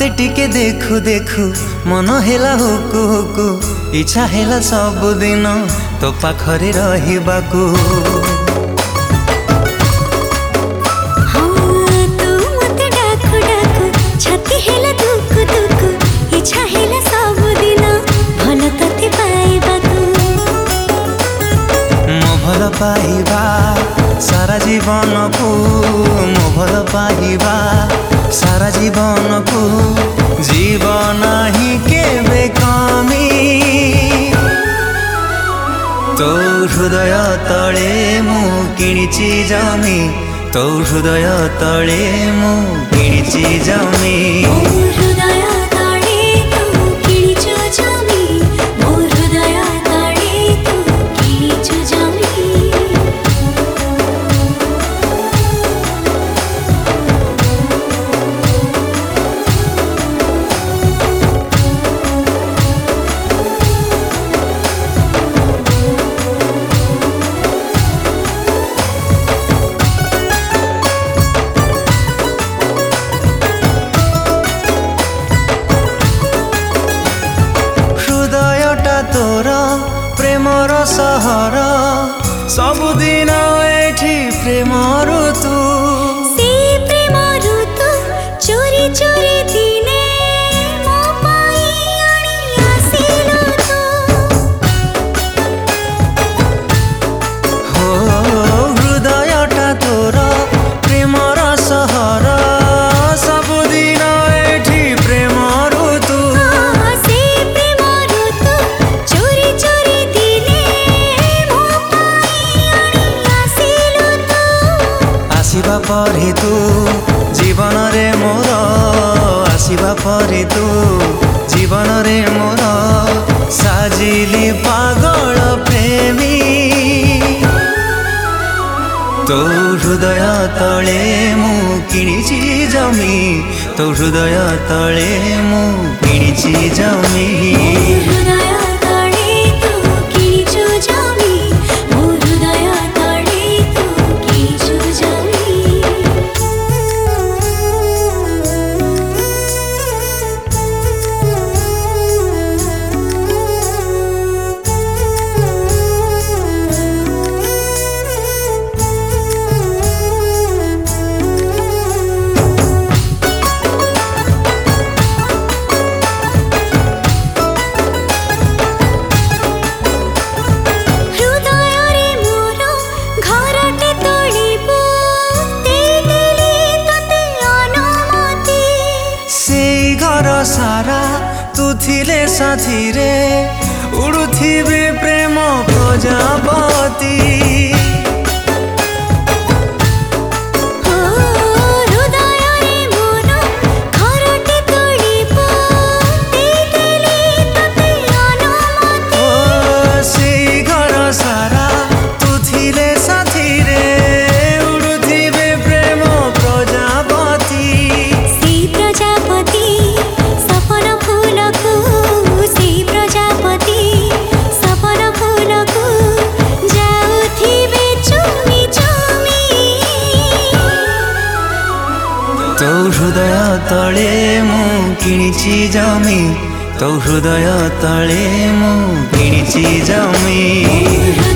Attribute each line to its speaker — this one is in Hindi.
Speaker 1: तोते टिके देखु देखु मन हेला हुकु हुकु इच्छा हेला सब दिन तो पाखरे रहिबाकू। भल पाइबा सारा जीवन को मो भल पाइबा सारा जीवन को जीवन ही केबे कमी। तो हृदय तले मु किणिची जमी तो हृदय तले मु किणिची जमी। तोर प्रेमर सहर सबुदिन एठी प्रेम ऋतु
Speaker 2: से प्रेम ऋतु चोरी चोरी दिने मो पाई आनी आसिलो तो
Speaker 1: हो हृदयटा तोर प्रेमर सहर सबुदिन एठी प्रेम ऋतु आसिबा परे तू जीवन रे मोर आसिबा परे तू जीवन रे मोर साजिली पागल प्रेमी। तो हृदय तले मु किणिची जमी तो हृदय तले मु किणिची जमी। सारा तू थिले साथी रे उड़ुथिबे प्रेम प्रजापति। तो हृदय तले मु किणिची जमी तो हृदय तले मु किणिची जमी।